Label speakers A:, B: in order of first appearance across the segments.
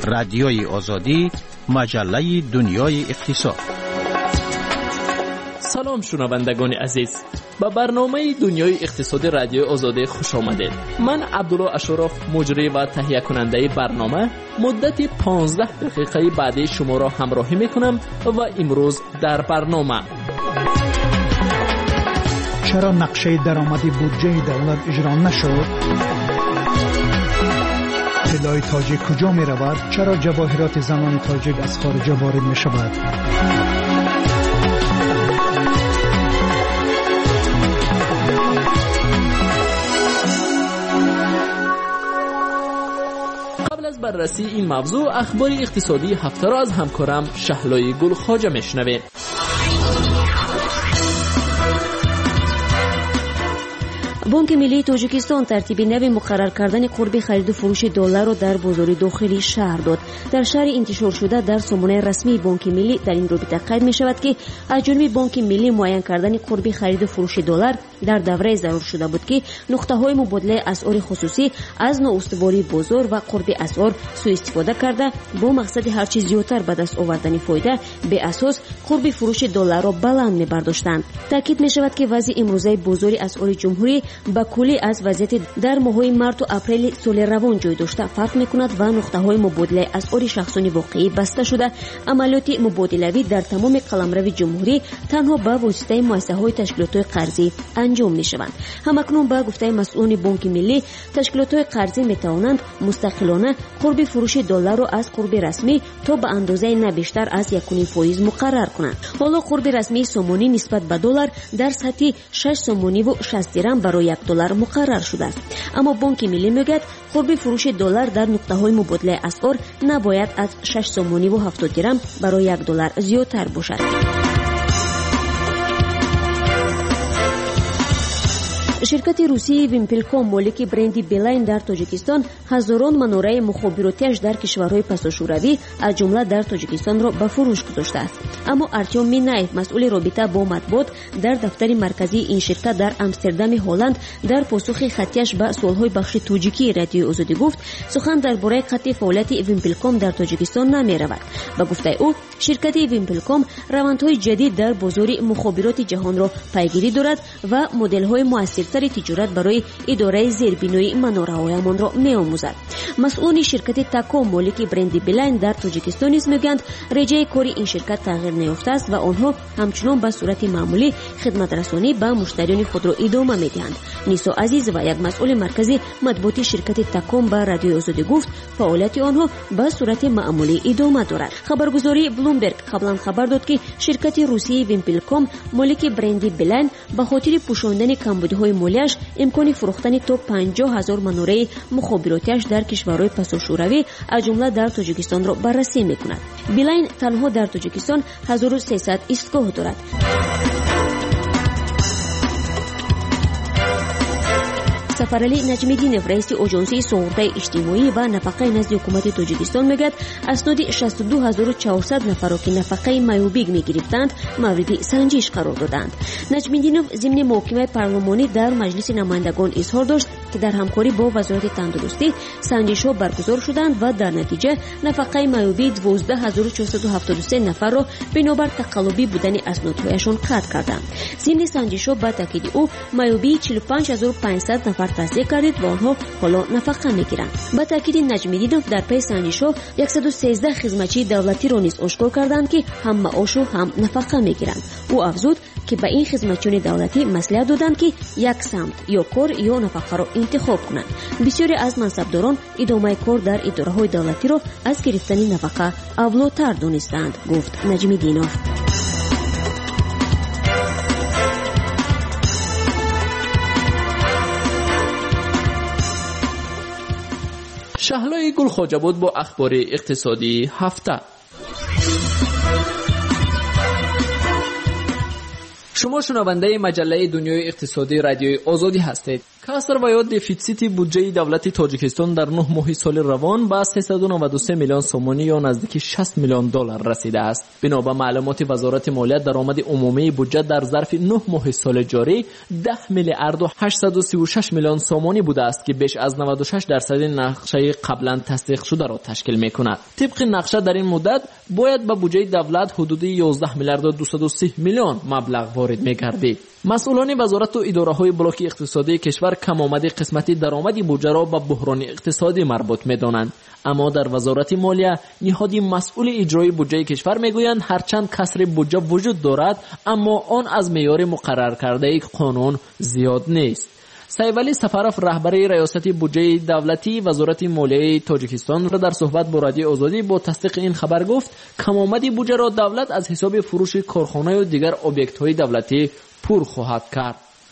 A: رادیوی آزادی، مجله دنیای اقتصاد.
B: سلام شنوندگان عزیز، به برنامه دنیای اقتصاد رادیو آزادی خوش آمدید. من عبدالله اشرف، مجری و تهیه کننده برنامه، مدت 15 دقیقه بعدی شما را همراهی میکنم و امروز در برنامه:
C: چرا نقشه درآمدی بودجه دولت اجرا نشد؟ طلای تاجیک کجا می رود؟ چرا جواهرات زنان تاجیک از خارج وارد می شود؟
B: قبل از بررسی این موضوع، اخبار اقتصادی هفته را از همکارم شهلای گل خواجه میشنویم.
D: بانک ملی تاجیکستان ترتیب نو مقرر کردن قرب خرید و فروش دلار را در بازار داخلی شهر داد. در شهر انتشار شده در سامانه رسمی بانک ملی در این رابطه قید می شود که از جانب بانک ملی معین کردن قرب خرید و فروش دلار در دوره ضرور شده بود که نقطه های مبادله اسعار خصوصی از نااستواری بازار و قرب اسعار سوء استفاده کرده با مقصد هر چیز زیاتر به دست آوردن فایده به اساس قرب فروش دلار را بلند می برداشتند. تاکید می شود که وضع امروزه بازار اسعار جمهوری با کلی از وضعیت در ماه‌های مارس و اپریل سال روان جای داشته فرق می‌کند و نقطه‌های مبادله اسعار شخصانی واقعی بسته شده. عملیات مبادله‌ای در تمام قلمرو جمهوری تنها با واسطه مؤسسه‌های تشکیلات قرضی انجام می‌شوند. همکنون با گفته مسئولان بانک ملی، تشکیلات قرضی می‌توانند مستقلانه قرب فروش دلار را از قرب رسمی تا به اندازه نه بیشتر از 1.5% مقرر کنند. حالا قرب رسمی سومونی نسبت به دلار در سطح 6 سومونی و 60 درم برای $1 مقرر شده است. اما بانک ملی میگوید قرب فروش دلار در نقطه‌های مبادله اسعار نباید از 6 سومونی و 70 درم برای $1 زیادتر باشد. شرکت روسی ویمپلکوم مالک برند بیلاین در تاجیکستان هزاران مناره مخابراتیش در کشورهای پساشوروی از جمله در تاجیکستان را به فروش گذاشته است. اما ارتیوم مینایف، مسئول رابطه با مطبوعات در دفتر مرکزی این شرکت در آمستردام هلند، در پاسخ خطیش به سوالهای بخش تاجیکی رادیو آزادی گفت سخن درباره قطع فعالیت ویمپلکوم در تاجیکستان نمی رود. با گفته او، شرکت ویمپلکوم روندهای جدید در بازار مخابرات جهان را پیگیری دارد و مدل‌های موثرتر تجارت برای اداره زیربنایی مناره‌هایمان را می‌آموزد. مسئول شرکت تاکوم مالک برند بیلاین در تاجیکستان نیز میگویند رژه کار این شرکت تغییر نیافته است و آنها همچنان به صورت معمولی خدمت رسانی به مشتریان خود را ادامه می‌دهند. نیسا عزیز و یک مسئول مرکزی مطبوعاتی شرکت تاکوم به رادیو آزادی گفت فعالیت آنها به صورت معمولی ادامه دارد. خبرگزاری بلومبرگ قبلا خبر داد که شرکت روسی ویمپلکوم مالک برند بیلاین به خاطر پوشاندن کمبودهای مالیش امکان فروختن تا 50,000 مناره مخابراتیش در کشورهای پساشوروی از جمله در تاجیکستان را بررسی می‌کند. بیلاین تنها در تاجیکستان 1300 ایستگاه دارد. سفرعلی نجمیدینов، رئیس آژانسی سوغورده اجتماعی و نفقه نزد حکومت تاجیکستان میگوید اسناد 62400 نفر را که نفقه معیوبی میگرفتند مورد سنجش قرار دادند. نجمیدینov ضمن محاکمه پارلمانی در مجلس نمایندگان اظهار داشت که در همکاری با وزارت تندرستی سنجش‌ها برگزار شدند و در نتیجه نفقه معیوبی 12473 نفر را بنابر تقلبی بودن اسنادهایشان قطع کردند. ضمن سنجش‌ها با تاکید او معیوبی 45500 نفر تصدیق کردید و آنها حالا نفقه میگیرند. با تاکید نجمیدینov در پی سنجش‌ها 113 خدمتچی دولتی را نیز آشکار کردند که هم معاش و هم نفقه میگیرند. او افزود که به این خدمتچیان دولتی مصلحت دادند که یک سمت یا کار یا نفقه را انتخاب کنند. بسیاری از منصبداران ادامه کار در اداره‌های دولتی را از گرفتن نفقه اولاتر دانستند، گفت نجمیدینov.
B: شهلای گل خواجه بود با اخبار اقتصادی هفته. شما شنونده مجله دنیای اقتصادی رادیوی آزادی هستید. کسر و یا دفیسیت بودجه دولت تاجیکستان در 9 ماه سال روان به 393 میلیون سومانی یا نزدیک 60 میلیون دلار رسیده است. بنا به معلومات وزارت مالیات درآمد عمومی بودجه در ظرف 9 ماه سال جاری 10 میلیارد و 836 میلیون سومانی بوده است که بیش از 96% نقشه قبلا تصدیق شده را تشکیل می‌کند. طبق نقشه در این مدت باید به بودجه دولت حدود 11 میلیارد و 230 میلیون مبلغ وارد می‌گردید. مسئولان وزارت و اداره‌های بلاک اقتصادی کشور کم آمدی قسمت درآمد بودجه را به بحران اقتصادی مربوط می‌دانند، اما در وزارت مالیه نهادی مسئول اجرای بودجه کشور میگویند هرچند کسر بودجه وجود دارد اما آن از معیار مقرر کرده قانون زیاد نیست. سیولی سفرف رهبر ریاست بودجه دولتی وزارت مالیه تاجیکستان را در صحبت با رادیو آزادی با تصدیق این خبر گفت کم آمدی بودجه را دولت از حساب فروش کارخانه و دیگر об'єکت‌های دولتی پر خواهد کرد.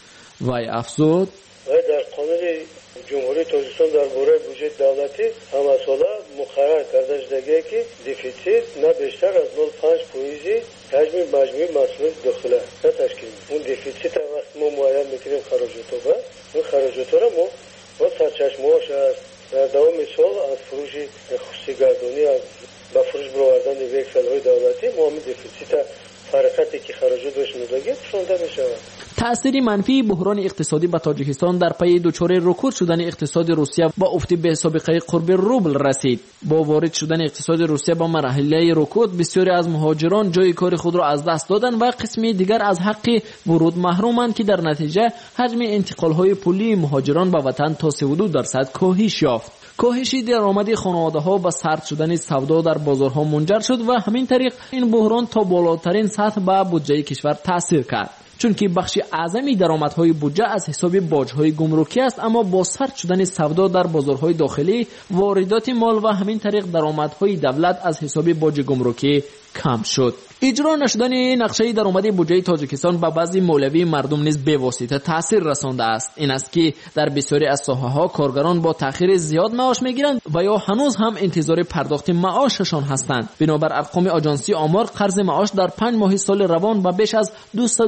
B: وی افزود
E: در قانون جمهوری تاجیکستان درباره بودجه دولتی همساله مقرر کرده شده که دفیسیت نه بیشتر از 0.5% حجم مجموعی محصولات داخله تشکیل میده. اون دفیسیت وقت ما معین میکنیم خراجات رو اون خراجات رو ما با سرچشمه‌اش از در دوام سال از فروش خصوصی گردانی با فروش برآوردن وکسل‌های دولتی ما همین دفیسیت فرقتی که خراجات داشت می‌دهیم شونده می‌شود.
B: تأثیر منفی بحران اقتصادی به تاجیکستان در پی دچار رکود شدن اقتصاد روسیه و افت به سابقه قرب روبل رسید. با وارد شدن اقتصاد روسیه با مرحله رکود بسیاری از مهاجران جای کار خود را از دست دادن و قسمی دیگر از حق ورود محرومند که در نتیجه حجم انتقال‌های پولی مهاجران به وطن تا 32% کاهش یافت. کاهش درآمد خانواده‌ها با سرد شدن سودا در بازارها منجر شد و همین طریق این بحران تا بالاترین سطح به بودجه کشور تاثیر کرد. چون که بخش اعظمی درآمدهای بودجه از حساب باج‌های گمرکی است، اما با سرد شدن سودا در بازارهای داخلی واردات مال و همین طریق درآمدهای دولت از حساب باج گمرکی کم شد. اجرا نشدن نقشه درآمد بودجه تاجیکستان به بعضی مولوی مردم نیز بواسطه تاثیر رسانده است. این است که در بسیاری از ساحه‌ها کارگران با تأخیر زیاد معاش میگیرند و یا هنوز هم انتظار پرداخت معاششان هستند. بنابر ارقام آژانسی آمار قرض معاش در 5 ماه سال روان به بیش از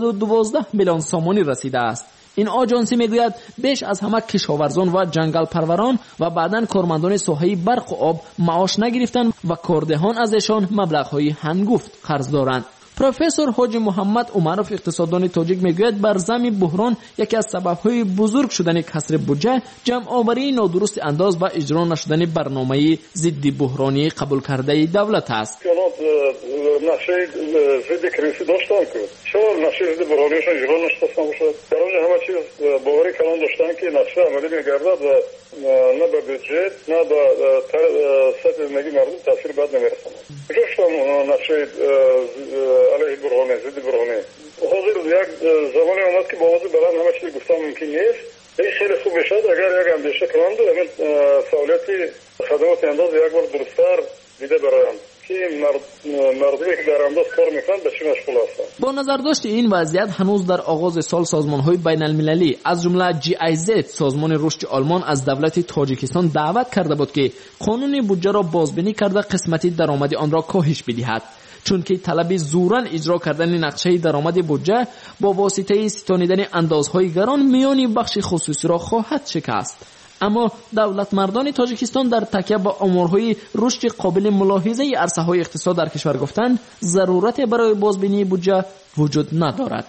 B: 212 میلیون سومانی رسیده است. این آژانسی میگوید بیش از همه کشاورزان و جنگل پروران و بعداً کارمندان ساحه برق و آب معاش نگرفتند و کاردهان ازشان مبلغ‌های هنگفت قرض دارند. پروفسور حاجی محمد عمرов اقتصاددان تاجیک میگوید بر ضمن بحران یکی از سبب‌های بزرگ شدن کسر بودجه جمع‌آوری نادرست انداز و اجرا نشدن برنامه ضد بحرانی قبول کرده دولت است.
E: نقشه ضد کریزی داشتن که چرا نقشه ضد بحرانیشون اجرا نشده باشد؟ در اونجا همه چیز باوری کلان داشتن که نقشه عملی میگردد و نه به بودجه نه به سطح زندگی مردم تاثیر بد نمیرساند. گفتم نقشه علیه برهانه ضد برهانه حاضر یک زمانی آمد که با آواز بلند همه چیز گفتن ممکن نیست. این خیلی خوب میشد اگر یک اندیشه کنند و همین سهولتی خدمات انداز یک بار درست‌تر دیده برایند که مردمی که در انداز کار میکنند به چی مشغول هستند.
B: با نظر داشت این وضعیت هنوز در آغاز سال سازمان‌های بین‌المللی از جمله GIZ سازمان رشد آلمان از دولت تاجیکستان دعوت کرده بود که قانون بودجه را بازبینی کرده قسمتی درآمد آن را کاهش بدهد، چون که طلب زوراً اجرا کردن نقشه درآمد بودجه با واسطه ستانیدن اندازهای گران میان بخش خصوصی را خواهد شکست. اما دولت مردان تاجیکستان در تکیه با آمارهای رشد قابل ملاحظه عرصه‌های اقتصاد در کشور گفتند ضرورت برای بازبینی بودجه وجود ندارد.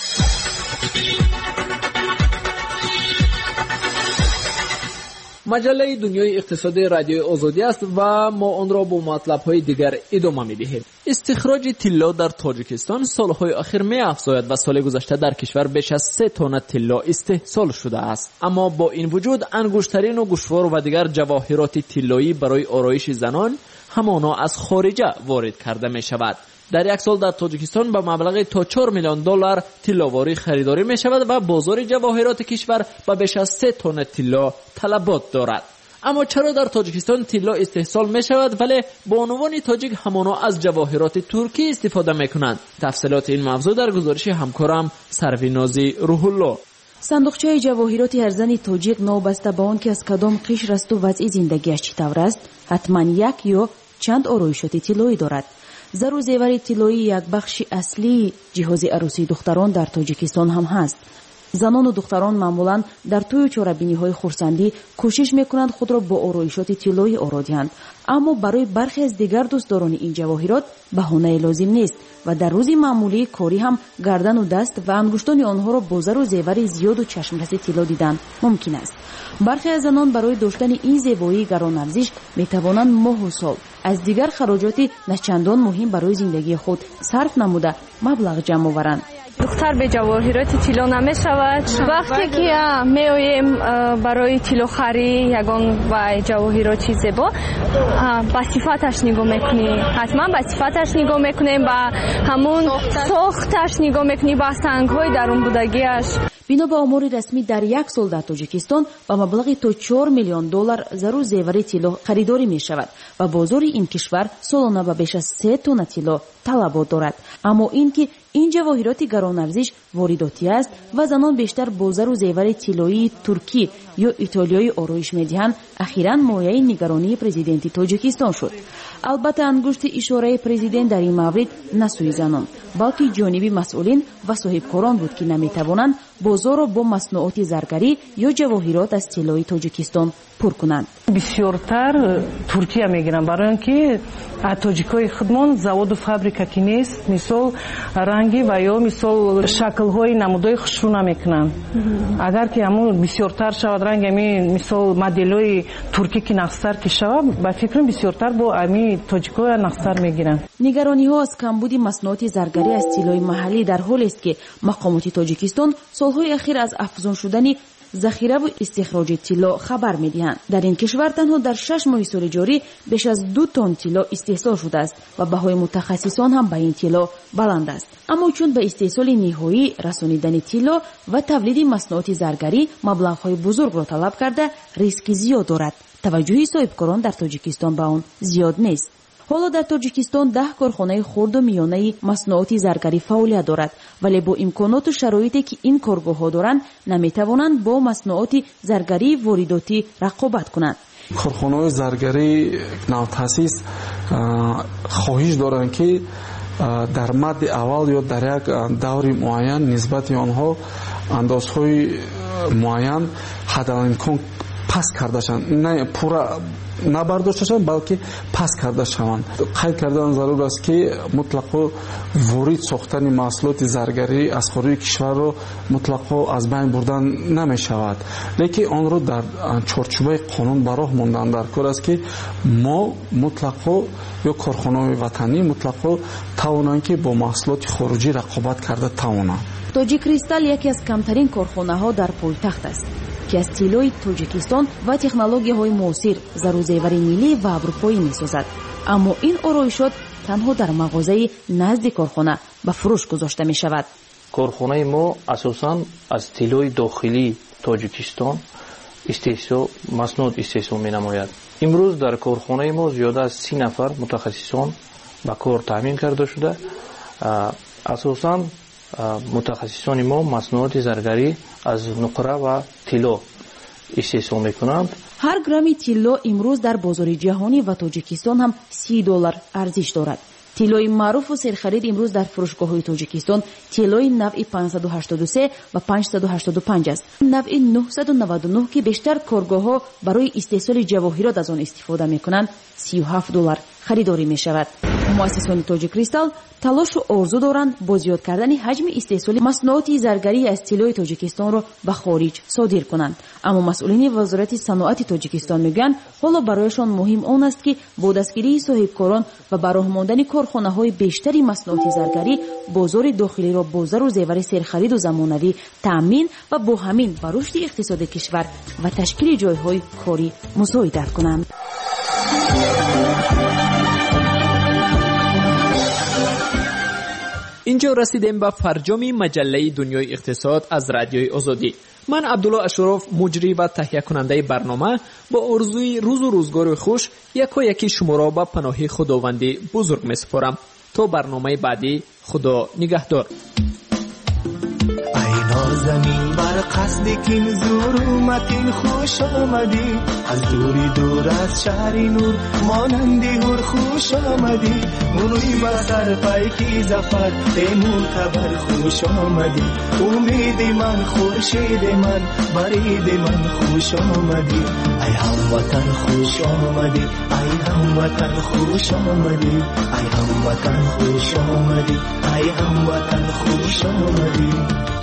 B: مجله دنیای اقتصادی رادیو آزادی است و ما آن را با مطلب‌های دیگر ادامه می‌دهیم. استخراج طلا در تاجیکستان سال‌های اخیر می‌افزاید و سال گذشته در کشور بیش از 3 تن طلا استحصال شده است. اما با این وجود انگشترین و گوشوار و دیگر جواهرات طلایی برای آرایش زنان همانا از خارجه وارد کرده می‌شود. در یک سال در تاجیکستان به مبلغ تا 4 میلیون دلار طلاواری خریداری می شود و بازار جواهرات کشور به بیش از 3 تن طلا طلبات دارد. اما چرا در تاجیکستان طلا استحصال می شود ولی بانوان تاجیک همانا از جواهرات ترکی استفاده می کنند؟ تفصیلات این موضوع در گزارش همکارم سروینازی روح الله.
F: صندوقچه جواهرات ارزان تاجیک نابسته به آن که از کدام قشر است و وضع زندگیش چطور است حتما یک یا چند آرایشات طلایی دارد. زر و زیور طلایی یک بخش اصلی جهاز عروسی دختران در تاجیکستان هم هست. زنان و دختران معمولاً در توی چهاره‌بینی‌های خرسندی کوشش می‌کنند خود را با آرایشات طلایی آرایند، اما برای برخی از دیگر دوستداران این جواهرات بهانه لازم نیست و در روز معمولی کاری هم گردن و دست و انگشتان آنها را با زر و زیور زیاد و چشمرس طلا دیدن ممکن است. برخی از زنان برای داشتن این زیبایی گران ارزش می‌توانند ماه و سال از دیگر خراجات نچندان مهم برای زندگی خود صرف نموده مبلغ جمع آورند.
G: دختر به جواهرات طلا نمیشود. وقتی که میایم برای طلا خرید یگان و جواهرات زیبا با صفاتش نگاه میکنیم، حتما با صفاتش نگاه میکنیم، با همون ساختش نگاه میکنیم، با سنگ‌های درون بودگیش.
F: بنا به آمار رسمی در یک سال در تاجیکستان با مبلغ تا 4 میلیون دلار زر و زیور طلا خریداری می شود و بازار این کشور سالانه به بیش از 3 تن طلا طلبات دارد. اما اینکه این جواهرات گران ارزش وارداتی است و زنان بیشتر با زر و زیور طلایی ترکی یا ایتالیایی آرایش می‌دهند، اخیراً مایه نگرانی پرزیدنت تاجیکستان شد. البته انگشت اشاره پرزیدنت در این مورد نه سوی زنان بلکه جانب مسئولین و صاحبکاران بود که نمی‌توانند بازار را با مصنوعات زرگری یا جواهرات از طلای تاجیکستان پر کنند.
H: بسیارتر ترکیه میگیرن برای اینکه تاجیکای خودمان زواد و فابریکا کی نیست، مثال رنگی و یا مثال شکل‌های نمودهای خوش رو نمیکنن. اگر که همون بسیارتر شود رنگ همین مثال مدل‌های ترکی که نقصر که شود، با فکرم بسیارتر با همین تاجیکای نقصر میگیرن.
F: نگرانی‌ها از کمبود مصنوعات زرگری از طلای محلی در حالی است که مقامات تاجیکستان سالهای اخیر از افزون شدن ذخیره و استخراج طلا خبر می‌دهند. در این کشور تنها در 6 ماه سال جاری بیش از 2 تن طلا استحصال شده است و بهای متخصصان هم به این طلا بلند است. اما چون به استحصال نهایی رسانیدن طلا و تولید مصنوعات زرگری مبلغ‌های بزرگ را طلب کرده، ریسک زیاد دارد. توجه صاحبکاران در تاجیکستان به آن زیاد نیست. حالا در تاجیکستان 10 کارخانه خرد و میانه مصنوعات زرگری فعالیت دارد، ولی با امکانات و شرایطی که این کارگاه‌ها دارند نمی‌توانند با مصنوعات زرگری وارداتی رقابت کنند.
I: کارخانه‌های زرگری نوتاسیس خواهش دارند که در مد اول یا در یک دور معین نسبت آنها اندازهای معین حداقل پس کرده شوند، نه پورا نبرداشته شوند بلکه پس کرده شوند. قید کردن ضرور است که مطلقاً وارد ساختن محصولات زرگری از خارج کشور را مطلقاً از بین بردن نمی شود، لیکن آن را در چارچوب قانون براه ماندن در کار است که ما مطلقاً یا کارخانه‌های وطنی مطلقاً توانند که با محصولات خارجی رقابت کرده توانند.
F: تاجیک کریستال یکی از کمترین کارخانه‌ها در پایتخت است که از طلای تاجیکستان و تکنولوژی‌های معاصر زر و زیور ملی و اروپایی می‌سازد. اما این آرایشات تنها در مغازه نزد کارخانه به فروش گذاشته می‌شود.
J: کارخانه ما اساساً از طلای داخلی تاجیکستان مصنوعات استحصال می‌نماید. امروز در کارخانه ما زیاده از 30 نفر متخصصان به کار تامین کرده شده. اساساً متخصصان ما مصنوعات زرگری از نقره و طلا استحصال میکنند.
F: هر گرم طلا امروز در بازار جهانی و تاجیکستان هم $30 ارزش دارد. طلای معروف و سرخرید امروز در فروشگاه‌های تاجیکستان طلای نوع 583 و 585 است. نوع 999 که بیشتر کارگاه‌ها برای استحصال جواهرات از آن استفاده می‌کنند $37 خریداری می‌شود. مؤسسان تاجیک کریستال تلاش و آرزو دارند با زیاد کردن حجم استحصال مصنوعات زرگری از طلای تاجیکستان را به خارج صادر کنند. اما مسئولین وزارت صنعت تاجیکستان میگویند حالا برایشان مهم آن است که با دستگیری صاحبکاران و براه ماندن کارخانه‌های بیشتری مصنوعات زرگری بازار داخلی را با زر و زیور سرخرید و زمانوی تامین و با همین به رشد اقتصاد کشور و تشکیل جایهای کاری مساعدت کنند.
B: اینجا رسیدیم به فرجام مجله دنیای اقتصاد از رادیوی آزادی. من عبدالله اشرف مجری و تهیه کننده برنامه با آرزوی روز و روزگار خوش یکی شما را به پناه خداوند بزرگ می‌سپارم. تا برنامه بعدی خدا نگهدار.
K: نازنین بر قصد کین زور اومدین خوش آمدی از دوری دور از شهر نور مانندی هر خوش آمدی منوی بسر پیکی زفر ای معتبر خوش آمدی امید من خورشید من برید من خوش آمدی ای هموطن خوش آمدی ای هموطن خوش آمدی ای هموطن خوش آمدی ای هموطن خوش آمدی